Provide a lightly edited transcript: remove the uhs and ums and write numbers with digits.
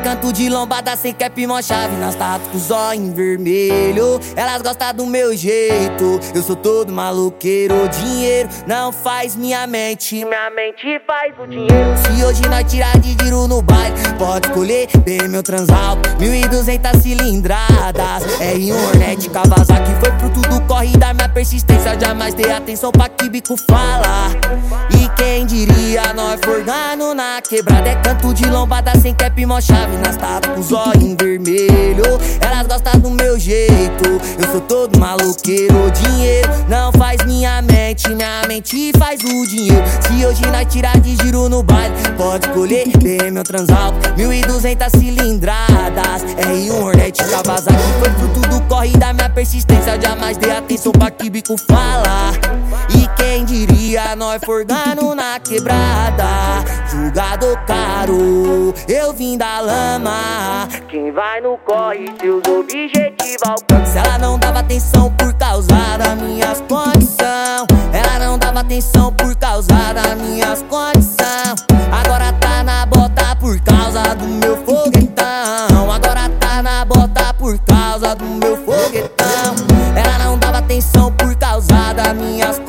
canto de lombada sem cap, mó chave nas tatas com zóio em vermelho. Elas gostam do meu jeito, eu sou todo maloqueiro. Dinheiro não faz minha mente faz o dinheiro. Se hoje nós tirar de giro no baile, pode escolher bem meu transal. 1.200 cilindradas, R1 Hornet Kawasaki. Foi fruto do corre da minha persistência. Jamais dei atenção pra que bico fala. E quem diria, nós forgando na quebrada. É canto de lombada sem cap, mó chave nas tatas com zóio em vermelho. Elas gostam do meu jeito, eu sou todo maloqueiro. Dinheiro não faz minha mente faz o dinheiro. Se hoje nós tirar de giro no baile, pode escolher bem meu transal. 1.200 cilindradas, R1 Hornet Kawasaki. Foi fruto do corre da minha persistência. Jamais dei atenção pra que bico fala. E quem diria, nós forgando na quebrada. Jogador caro, eu vim da lama. Quem vai no corre, seus objetivos alcança. Se ela não dava atenção por causa das minhas condições, ela não dava atenção por causa das minhas condições. Agora tá na bota por causa do meu foguetão. Agora tá na bota por causa do meu foguetão. Ela não dava atenção por causa das minhas condições.